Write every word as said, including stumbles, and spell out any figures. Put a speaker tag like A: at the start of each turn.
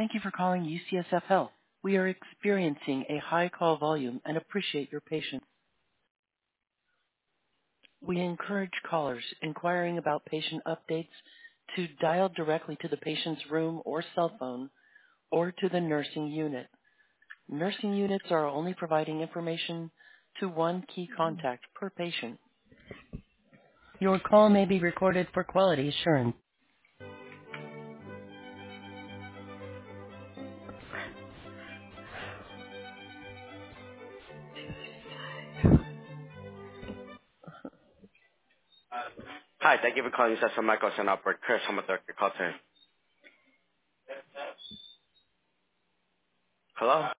A: Thank you for calling U C S F Health. We are experiencing a high call volume and appreciate your patience. We encourage callers inquiring about patient updates to dial directly to the patient's room or cell phone or to the nursing unit. Nursing units are only providing information to one key contact per patient. Your call may be recorded for quality assurance.
B: Hi, thank you for calling Cesar Michael and Upward Chris. I'm a director call today. Hello?